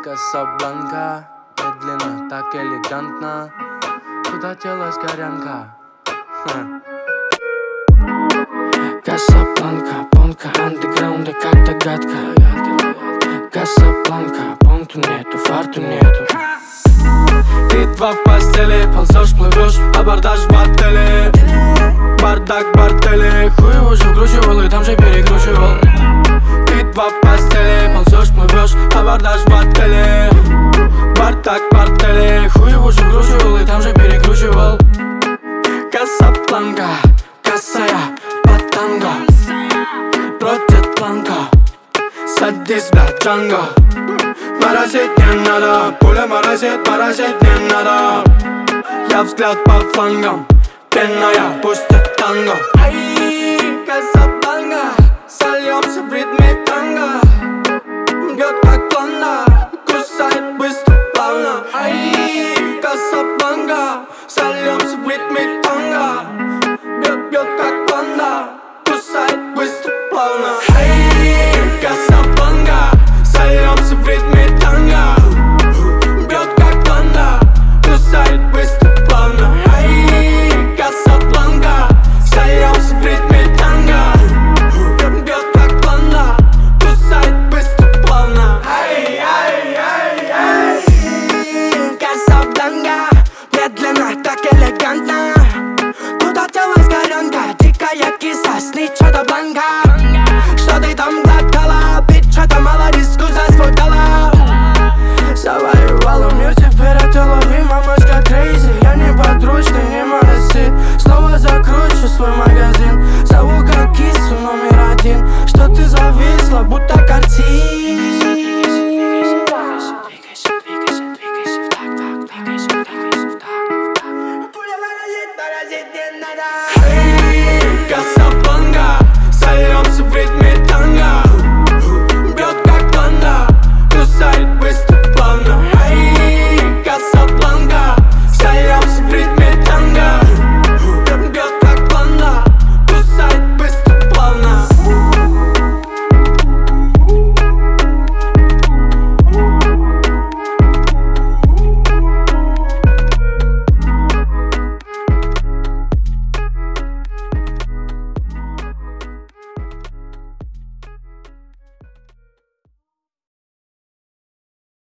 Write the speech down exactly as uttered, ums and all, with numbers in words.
Касабланка, медленно, так элегантно, куда делась горянка? Касабланка, понка андеграунда, как догадка. Касабланка, понту нету, фарту нету. Ты два в постели, ползешь, плывешь, абордаж в отеле. Бардак в бартеле, хуй уже вкручивал и там же перекручивал. Ты два в постели, ползешь, плывешь, абордаж в отеле. Бардак в бартеле, хуй уже вкручивал и там же перекручивал. Касабланка, косая патанга, против планка, садись, бля, джанго. Морозить не надо, пуля морозит, морозить не надо. Я взгляд по флангам, пенная, пусть это танго. Ай, Касабланка, сольемся в ритме танго. Бьет как плана, кусает быстро, плавно. Ай, Касабланка, сольемся в ритме танго. Бьет, бьет как плана, кусает быстро, плавно. Ай,